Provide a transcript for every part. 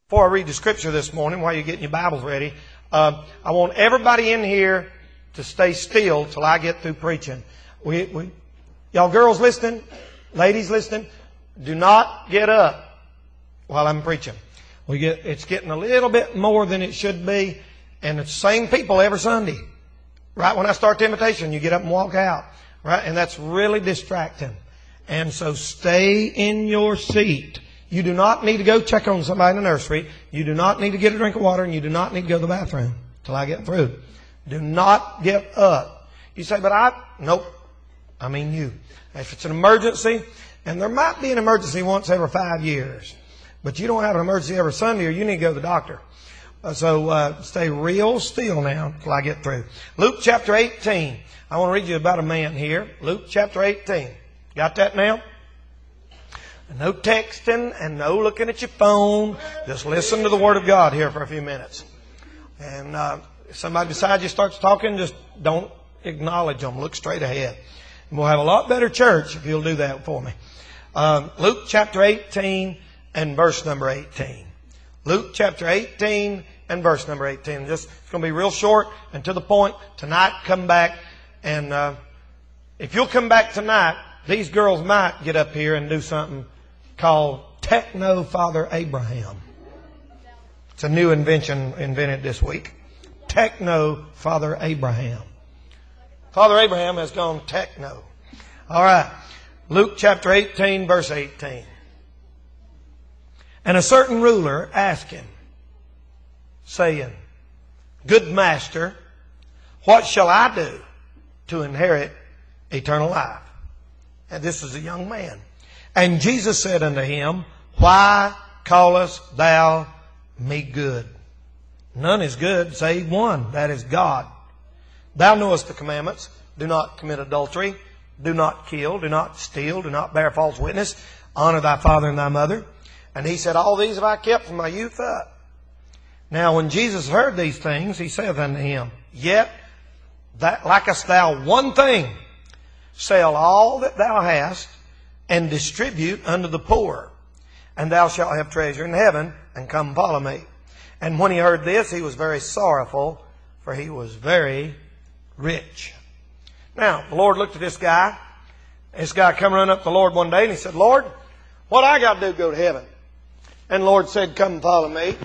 Before I read the scripture this morning, while you're getting your Bibles ready, I want everybody in here to stay still till I get through preaching. Y'all girls listening, ladies listening, do not get up while I'm preaching. It's getting a little bit more than it should be, and it's the same people every Sunday. Right when I start the invitation, you get up and walk out. Right? And that's really distracting. And so stay in your seat. You do not need to go check on somebody in the nursery. You do not need to get a drink of water, and you do not need to go to the bathroom till I get through. Do not get up. You say, nope. I mean you. If it's an emergency, and there might be an emergency once every 5 years, but you don't have an emergency every Sunday, or you need to go to the doctor. So stay real still now till I get through. Luke chapter 18. I want to read you about a man here. Luke chapter 18. Got that now? No texting and no looking at your phone. Just listen to the Word of God here for a few minutes. And if somebody beside you starts talking, just don't acknowledge them. Look straight ahead. And we'll have a lot better church if you'll do that for me. Luke chapter 18 and verse number 18. Luke chapter 18 and verse number 18. It's going to be real short and to the point. Tonight, come back. And if you'll come back tonight, these girls might get up here and do something called Techno Father Abraham. It's a new invention invented this week. Techno Father Abraham. Father Abraham has gone techno. All right. Luke chapter 18, verse 18. And a certain ruler asked him, saying, Good master, what shall I do to inherit eternal life? And this is a young man. And Jesus said unto him, Why callest thou me good? None is good save one, that is God. Thou knowest the commandments. Do not commit adultery. Do not kill. Do not steal. Do not bear false witness. Honor thy father and thy mother. And he said, All these have I kept from my youth up. Now when Jesus heard these things, he saith unto him, Yet lackest thou one thing. Sell all that thou hast, and distribute unto the poor, and thou shalt have treasure in heaven, and come follow me. And when he heard this, he was very sorrowful, for he was very rich. Now, the Lord looked at this guy. This guy come running up to the Lord one day, and he said, Lord, what I got to do to go to heaven? And the Lord said, Come and follow me.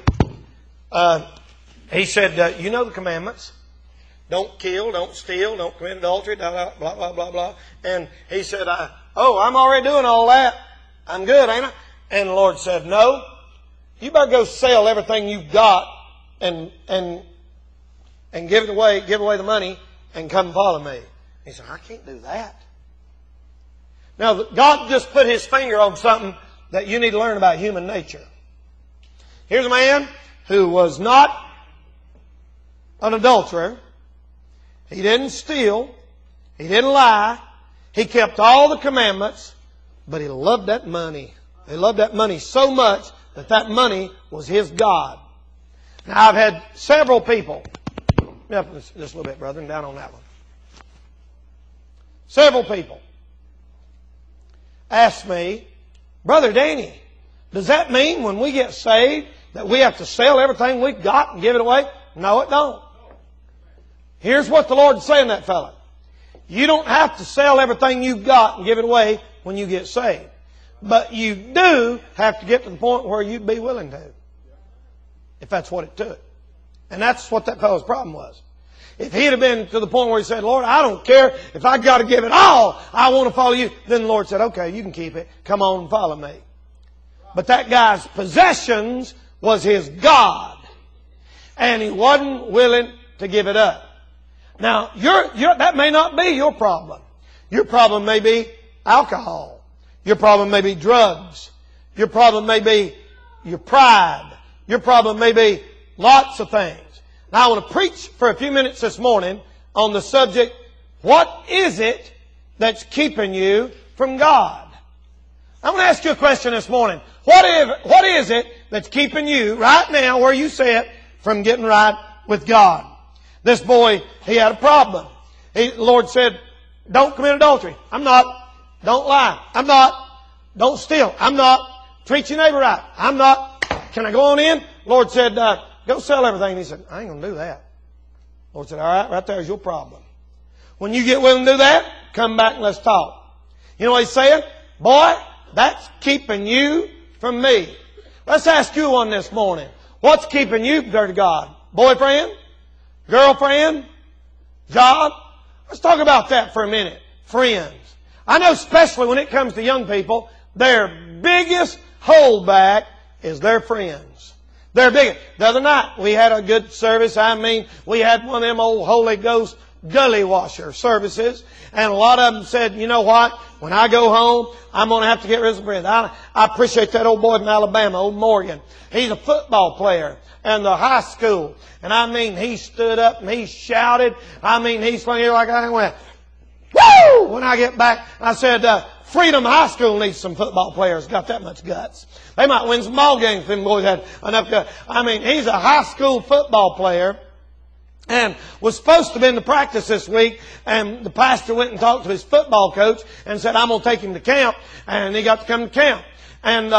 He said, you know the commandments. Don't kill, don't steal, don't commit adultery, blah, blah, blah, blah, blah. And he said, I'm already doing all that. I'm good, ain't I? And the Lord said, No, you better go sell everything you've got and give it away, give away the money, and come follow me. He said, I can't do that. Now, God just put His finger on something that you need to learn about human nature. Here's a man who was not an adulterer. He didn't steal. He didn't lie. He kept all the commandments, but he loved that money. He loved that money so much that money was his God. Now, I've had several people, up just a little bit, brother, and down on that one. Several people ask me, Brother Danny, does that mean when we get saved that we have to sell everything we've got and give it away? No, it don't. Here's what the Lord's saying to that fella. You don't have to sell everything you've got and give it away when you get saved. But you do have to get to the point where you'd be willing to. If that's what it took. And that's what that fellow's problem was. If he'd have been to the point where he said, Lord, I don't care. If I got to give it all, I want to follow you. Then the Lord said, okay, you can keep it. Come on and follow me. But that guy's possessions was his God. And he wasn't willing to give it up. Now, that may not be your problem. Your problem may be alcohol. Your problem may be drugs. Your problem may be your pride. Your problem may be lots of things. Now, I want to preach for a few minutes this morning on the subject, what is it that's keeping you from God? I'm going to ask you a question this morning. What is it that's keeping you right now where you sit from getting right with God? This boy, he had a problem. The Lord said, don't commit adultery. I'm not. Don't lie. I'm not. Don't steal. I'm not. Treat your neighbor right. I'm not. can I go on in? Lord said, go sell everything. He said, I ain't going to do that. Lord said, all right there's your problem. When you get willing to do that, come back and let's talk. You know what he's saying? Boy, that's keeping you from me. Let's ask you one this morning. What's keeping you from God? Boyfriend? Girlfriend? Job? Let's talk about that for a minute. Friends. I know especially when it comes to young people, their biggest holdback is their friends. They're big. The other night, we had a good service. We had one of them old Holy Ghost gully washer services. And a lot of them said, you know what? When I go home, I'm going to have to get rid of some friends. I appreciate that old boy from Alabama, old Morgan. He's a football player in the high school. And he stood up and he shouted. He swung here like I went, woo! When I get back, I said, Freedom High School needs some football players. Got that much guts. They might win some ball games if them boys had enough guts. He's a high school football player and was supposed to be in the practice this week. And the pastor went and talked to his football coach and said, I'm going to take him to camp. And he got to come to camp. And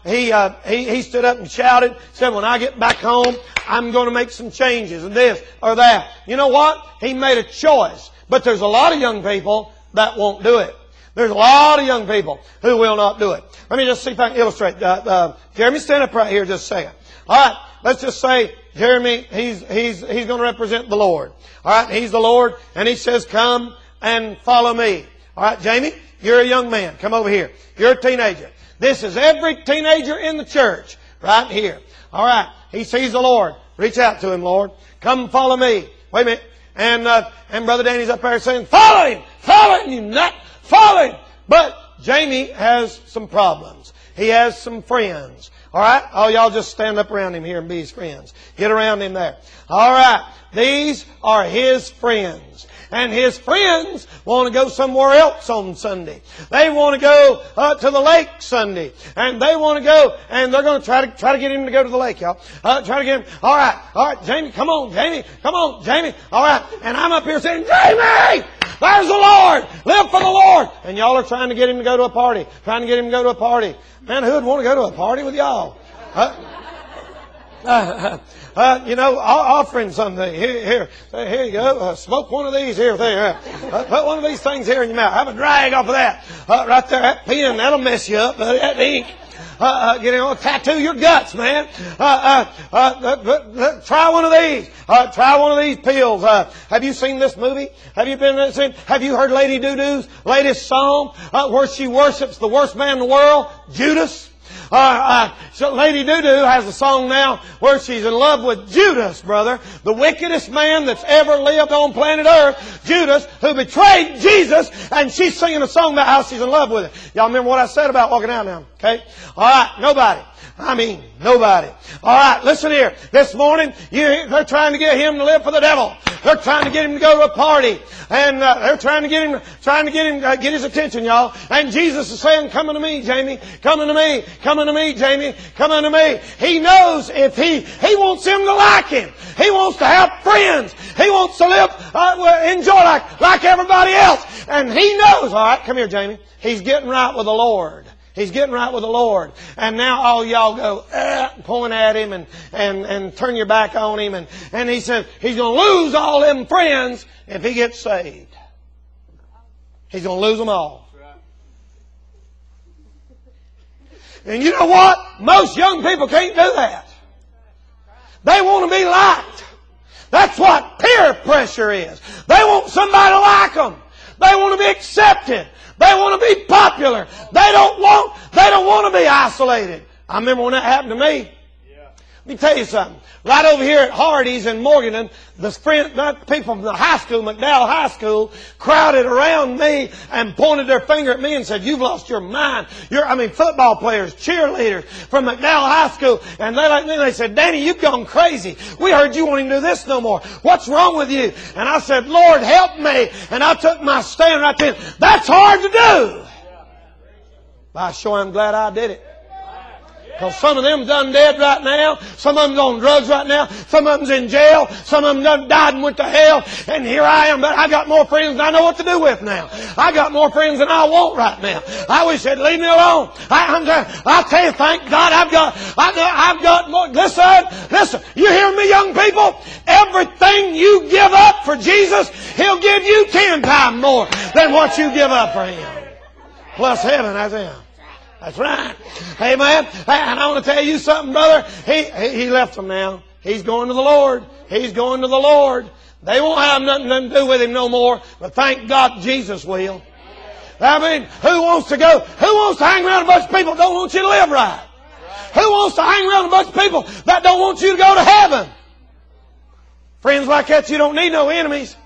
he stood up and shouted, said, when I get back home, I'm going to make some changes and this or that. You know what? He made a choice. But there's a lot of young people that won't do it. There's a lot of young people who will not do it. Let me just see if I can illustrate. Jeremy, stand up right here just a second. All right, let's just say Jeremy, he's going to represent the Lord. All right, he's the Lord, and he says, come and follow me. All right, Jamie, you're a young man. Come over here. You're a teenager. This is every teenager in the church right here. All right, he sees the Lord. Reach out to him, Lord. Come and follow me. Wait a minute. And Brother Danny's up there saying, follow him, you nut, follow him. But Jamie has some problems. He has some friends. All right? Oh, y'all just stand up around him here and be his friends. Get around him there. All right. These are his friends. And his friends want to go somewhere else on Sunday. They want to go to the lake Sunday. And they want to go, and they're going to try to get him to go to the lake, y'all. Try to get him. All right, Jamie, come on, Jamie. All right. And I'm up here saying, Jamie! There's the Lord! Live for the Lord! And y'all are trying to get him to go to a party. Man, who would want to go to a party with y'all? Offering something. Here you go. Smoke one of these here. Put one of these things here in your mouth. Have a drag off of that. Right there, that pen, that'll mess you up. That ink. Tattoo your guts, man. Try one of these. Try one of these pills. Have you seen this movie? Have you heard Lady Doo-Doo's latest song, where she worships the worst man in the world, Judas? So Lady Doo-Doo has a song now where she's in love with Judas, brother. The wickedest man that's ever lived on planet Earth. Judas, who betrayed Jesus. And she's singing a song about how she's in love with him. Y'all remember what I said about walking out now? Okay? Alright, nobody. Nobody. Alright, listen here. This morning, they're trying to get him to live for the devil. They're trying to get him to go to a party. And they're trying to get him, get his attention, y'all. And Jesus is saying, come unto me, Jamie. Come unto me. Come unto me, Jamie. Come unto me. He knows if he wants him to like him. He wants to have friends. He wants to live, enjoy like everybody else. And he knows, alright, come here, Jamie. He's getting right with the Lord. He's getting right with the Lord. And now all y'all go, point at him and turn your back on him. And he says he's going to lose all them friends if he gets saved. He's going to lose them all. And you know what? Most young people can't do that. They want to be liked. That's what peer pressure is. They want somebody to like them. They want to be accepted. They want to be popular. They don't want to be isolated. I remember when that happened to me. Let me tell you something. Right over here at Hardee's in Morganton, the people from the high school, McDowell High School, crowded around me and pointed their finger at me and said, you've lost your mind. Football players, cheerleaders from McDowell High School. And they said, Danny, you've gone crazy. We heard you wanting to do this no more. What's wrong with you? And I said, Lord, help me. And I took my stand right then. That's hard to do. But I sure am glad I did it. Because some of them done dead right now. Some of them's on drugs right now. Some of them's in jail. Some of them done died and went to hell. And here I am, but I got more friends than I know what to do with now. I got more friends than I want right now. I wish they'd leave me alone. I'll tell you, thank God I've got more. Listen, you hear me, young people? Everything you give up for Jesus, He'll give you 10 times more than what you give up for Him. Plus heaven, that's Him. That's right. Amen. And I want to tell you something, brother. He left them now. He's going to the Lord. He's going to the Lord. They won't have nothing to do with Him no more. But thank God Jesus will. I mean, who wants to hang around a bunch of people that don't want you to live right? Who wants to hang around a bunch of people that don't want you to go to heaven? Friends like that, you don't need no enemies.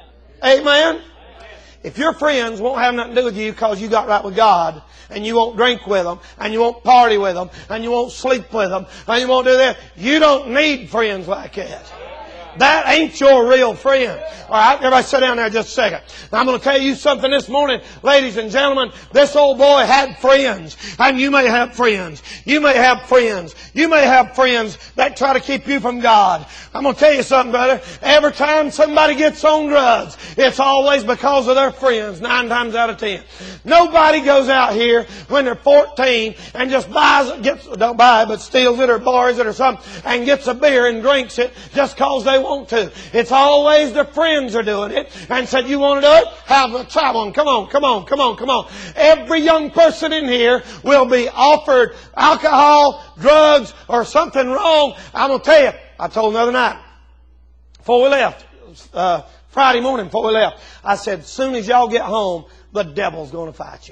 Amen. If your friends won't have nothing to do with you because you got right with God, and you won't drink with them, and you won't party with them, and you won't sleep with them, and you won't do that, you don't need friends like that. That ain't your real friend. All right, everybody sit down there just a second. Now, I'm going to tell you something this morning, ladies and gentlemen. This old boy had friends, and you may have friends. You may have friends. You may have friends that try to keep you from God. I'm going to tell you something, brother. Every time somebody gets on drugs, it's always because of their friends, 9 times out of 10. Nobody goes out here when they're 14 and just don't buy it, but steals it or borrows it or something and gets a beer and drinks it just because they want to. It's always their friends are doing it and said, you want to do it? Try one. Come on. Every young person in here will be offered alcohol, drugs, or something wrong. I'm going to tell you, I told them the other night before we left, Friday morning before we left, I said, as soon as y'all get home, the devil's going to fight you.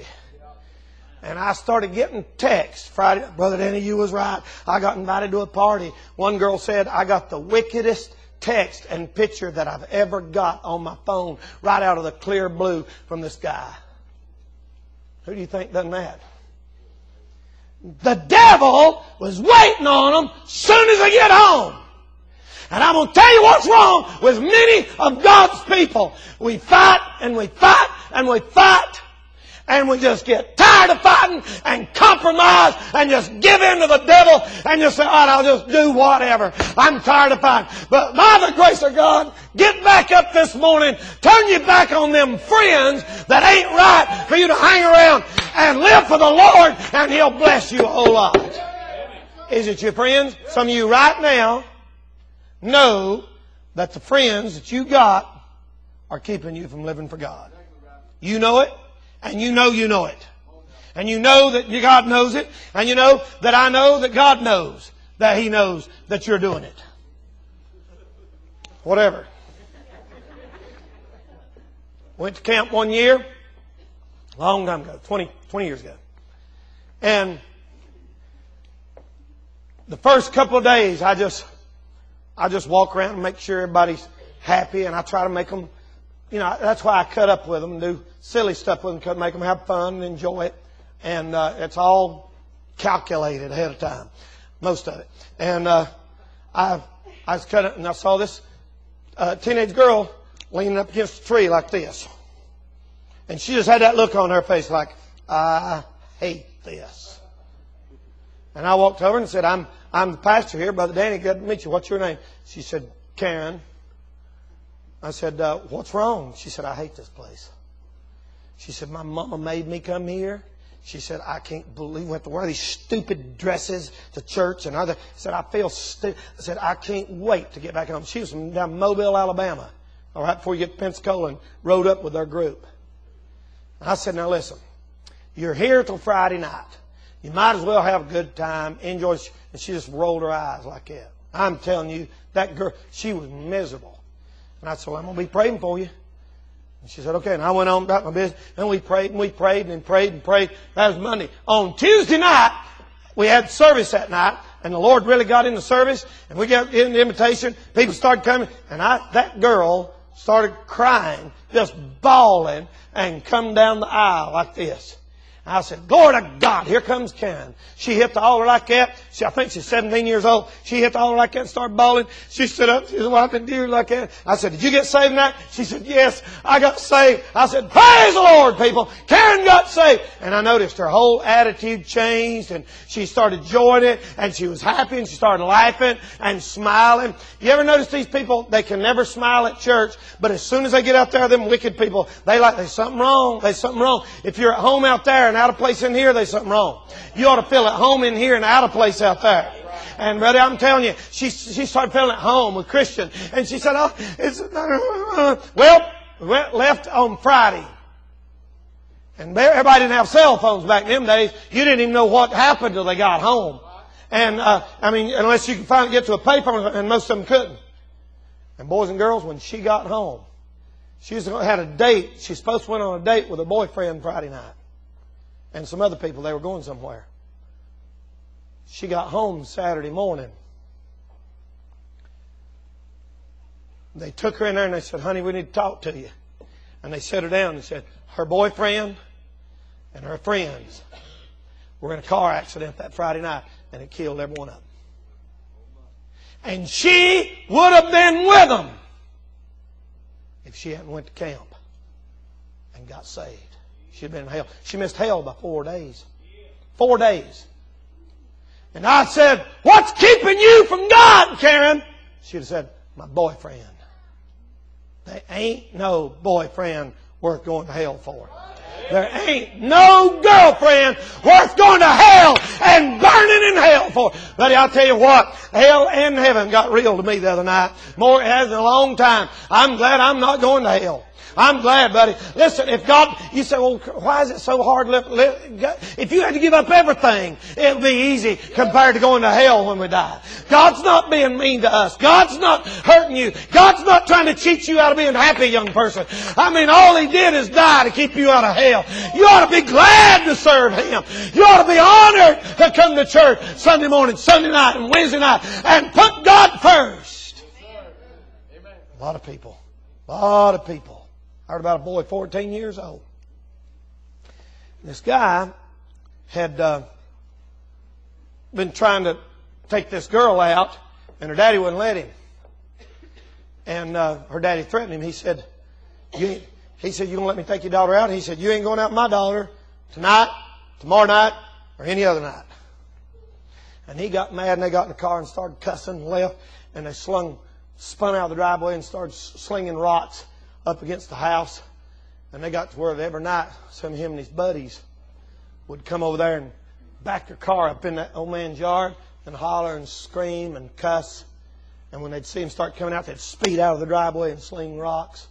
And I started getting texts Friday. Brother Danny, you was right. I got invited to a party. One girl said, I got the wickedest text and picture that I've ever got on my phone right out of the clear blue from this guy. Who do you think done that? The devil was waiting on them as soon as they get home. And I'm going to tell you what's wrong with many of God's people. We fight and we fight and we fight. And we just get tired of fighting and compromise and just give in to the devil and just say, all right, I'll just do whatever. I'm tired of fighting. But by the grace of God, get back up this morning. Turn your back on them friends that ain't right for you to hang around and live for the Lord, and He'll bless you a whole lot. Is it your friends? Some of you right now know that the friends that you got are keeping you from living for God. You know it. And you know it. And you know that God knows it. And you know that I know that God knows that He knows that you're doing it. Whatever. Went to camp one year. Long time ago. 20 years ago. And the first couple of days I just walk around and make sure everybody's happy. And I try to make them, that's why I cut up with them and do silly stuff with them, make them have fun and enjoy it. And it's all calculated ahead of time, most of it. And I cut it, and I saw this teenage girl leaning up against a tree like this. And she just had that look on her face like, I hate this. And I walked over and said, I'm the pastor here, Brother Danny, good to meet you. What's your name? She said, Karen. I said, what's wrong? She said, I hate this place. She said, my mama made me come here. She said, I can't believe we have to wear these stupid dresses to church. And I said, I feel stupid. I said, I can't wait to get back home. She was from down Mobile, Alabama. All right, before you get to Pensacola, and rode up with their group. And I said, now listen, you're here till Friday night. You might as well have a good time, enjoy. And she just rolled her eyes like that. I'm telling you, that girl, she was miserable. And I said, well, I'm going to be praying for you. And she said, okay. And I went on about my business. And we prayed and we prayed and prayed and prayed. That was Monday. On Tuesday night, we had service that night. And the Lord really got in the service. And we got in the invitation. People started coming. And that girl started crying, just bawling, and come down the aisle like this. I said, glory to God, here comes Karen. She hit the altar like that. I think she's 17 years old. She hit the altar like that and started bawling. She stood up, she was wiping tears like that. I said, did you get saved tonight? She said, yes, I got saved. I said, praise the Lord, people. Karen got saved. And I noticed her whole attitude changed, and she started enjoying it, and she was happy, and she started laughing and smiling. You ever notice these people, they can never smile at church, but as soon as they get out there, them wicked people, there's something wrong. There's something wrong. If you're at home out there and out of place in here, there's something wrong. You ought to feel at home in here and out of place out there. And brother, I'm telling you, she started feeling at home with Christian. And she said, left on Friday. And everybody didn't have cell phones back in them days. You didn't even know what happened till they got home. And, unless you could get to a paper, and most of them couldn't. And boys and girls, when she got home, she had a date. She's supposed to went on a date with her boyfriend Friday night. And some other people, they were going somewhere. She got home Saturday morning. They took her in there and they said, honey, we need to talk to you. And they set her down and said, her boyfriend and her friends were in a car accident that Friday night, and it killed every one of them. And she would have been with them if she hadn't went to camp and got saved. She'd been in hell. She missed hell by 4 days. 4 days. And I said, what's keeping you from God, Karen? She'd have said, my boyfriend. There ain't no boyfriend worth going to hell for. There ain't no girlfriend worth going to hell and burning in hell for. Buddy, I'll tell you what, hell and heaven got real to me the other night. More it has in a long time. I'm glad I'm not going to hell. I'm glad, buddy. Listen, if God, you say, well, why is it so hard? If you had to give up everything, it would be easy compared to going to hell when we die. God's not being mean to us. God's not hurting you. God's not trying to cheat you out of being happy, young person. I mean, all He did is die to keep you out of hell. You ought to be glad to serve Him. You ought to be honored to come to church Sunday morning, Sunday night, and Wednesday night, and put God first. A lot of people. I heard about a boy 14 years old. This guy had been trying to take this girl out, and her daddy wouldn't let him. And her daddy threatened him. He said, you going to let me take your daughter out? He said, you ain't going out with my daughter tonight, tomorrow night, or any other night. And he got mad, and they got in the car and started cussing and left. And they spun out of the driveway and started slinging rocks up against the house. And they got to where every night some of him and his buddies would come over there and back their car up in that old man's yard and holler and scream and cuss. And when they'd see him start coming out, they'd speed out of the driveway and sling rocks.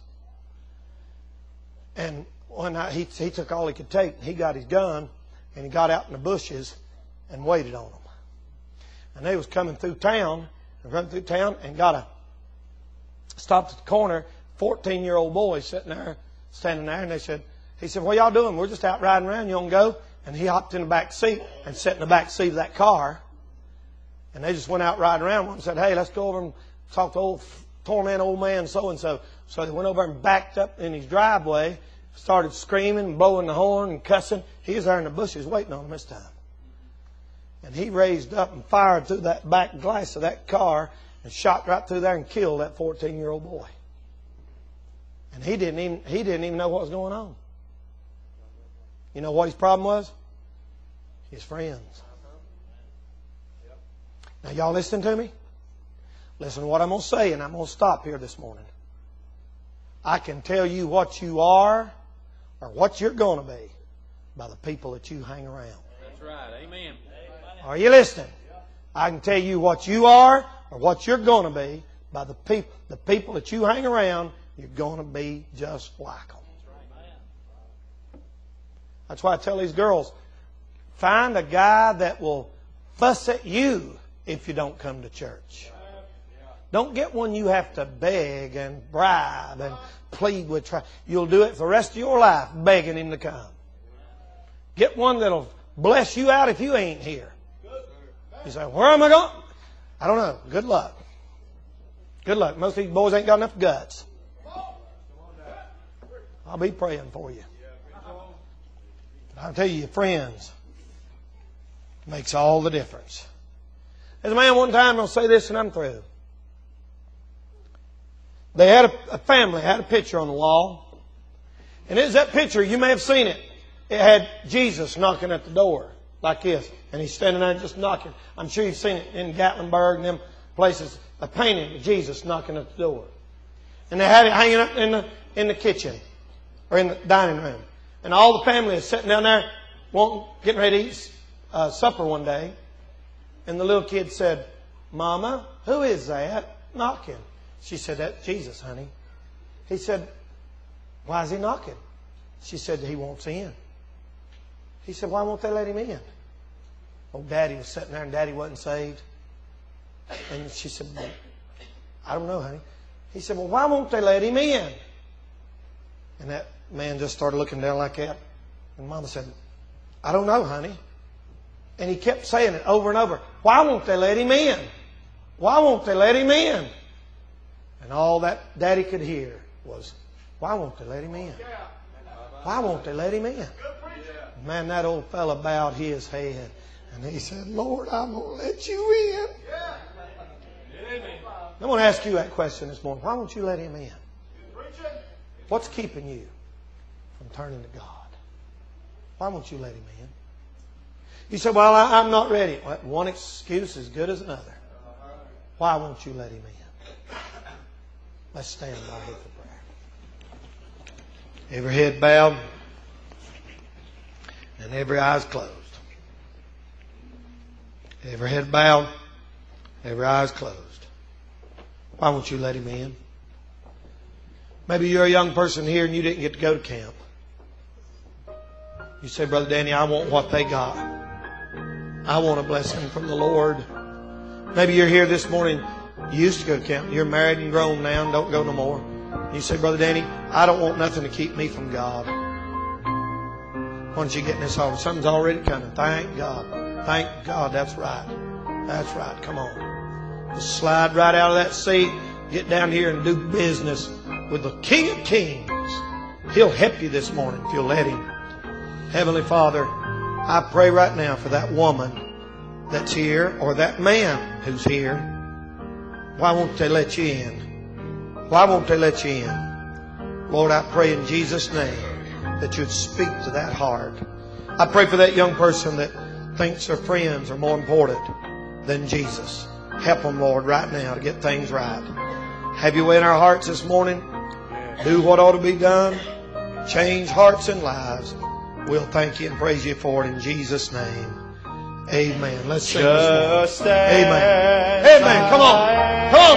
And one night he took all he could take. He got his gun and he got out in the bushes and waited on them. And they was coming through town and stopped at the corner. 14-year-old boy standing there, and he said, what y'all doing? We're just out riding around. You want to go? And he hopped in the back seat and sat in the back seat of that car. And they just went out riding around and said, hey, let's go over and talk to old man so-and-so. So they went over and backed up in his driveway, started screaming, blowing the horn and cussing. He was there in the bushes waiting on them this time. And he raised up and fired through that back glass of that car and shot right through there and killed that 14-year-old boy. And he didn't even know what was going on. You know what his problem was? His friends. Now y'all listen to me? Listen to what I'm going to say, and I'm going to stop here this morning. I can tell you what you are or what you're going to be by the people that you hang around. That's right. Amen. Are you listening? I can tell you what you are or what you're going to be by the people that you hang around. You're going to be just like them. That's why I tell these girls, find a guy that will fuss at you if you don't come to church. Don't get one you have to beg and bribe and plead with. You'll do it for the rest of your life begging him to come. Get one that'll bless you out if you ain't here. You say, where am I going? I don't know. Good luck. Good luck. Most of these boys ain't got enough guts. I'll be praying for you. I'll tell you, your friends makes all the difference. There's a man one time, I'll say this and I'm through. They had a family, had a picture on the wall. And it was that picture, you may have seen it. It had Jesus knocking at the door like this. And he's standing there just knocking. I'm sure you've seen it in Gatlinburg and them places. A painting of Jesus knocking at the door. And they had it hanging up in the kitchen or in the dining room. And all the family is sitting down there getting ready to eat supper one day. And the little kid said, Mama, who is that knocking? She said, that's Jesus, honey. He said, why is he knocking? She said, he wants in. He said, why won't they let him in? Old Daddy was sitting there and Daddy wasn't saved. And she said, well, I don't know, honey. He said, well, why won't they let him in? And that man just started looking down like that. And Mama said, I don't know, honey. And he kept saying it over and over. Why won't they let him in? Why won't they let him in? And all that Daddy could hear was, why won't they let him in? Why won't they let him in? Man, that old fella bowed his head. And he said, Lord, I'm going to let you in. I'm going to ask you that question this morning. Why won't you let him in? What's keeping you from turning to God? Why won't you let him in? You say, well, I'm not ready. Well, one excuse is as good as another. Why won't you let him in? Let's stand by here for prayer. Every head bowed and every eyes closed. Every head bowed, every eyes closed. Why won't you let him in? Maybe you're a young person here and you didn't get to go to camp. You say, Brother Danny, I want what they got. I want a blessing from the Lord. Maybe you're here this morning. You used to go to camp. You're married and grown now and don't go no more. You say, Brother Danny, I don't want nothing to keep me from God. Why don't you get in this altar? Something's already coming. Thank God. Thank God. That's right. That's right. Come on. Just slide right out of that seat. Get down here and do business with the King of Kings. He'll help you this morning if you'll let Him. Heavenly Father, I pray right now for that woman that's here or that man who's here. Why won't they let you in? Why won't they let you in? Lord, I pray in Jesus' name that you'd speak to that heart. I pray for that young person that thinks their friends are more important than Jesus. Help them, Lord, right now to get things right. Have your way in our hearts this morning. Do what ought to be done. Change hearts and lives. We'll thank you and praise you for it in Jesus' name. Amen. Let's sing this morning. Amen. Amen. Come on. Come on.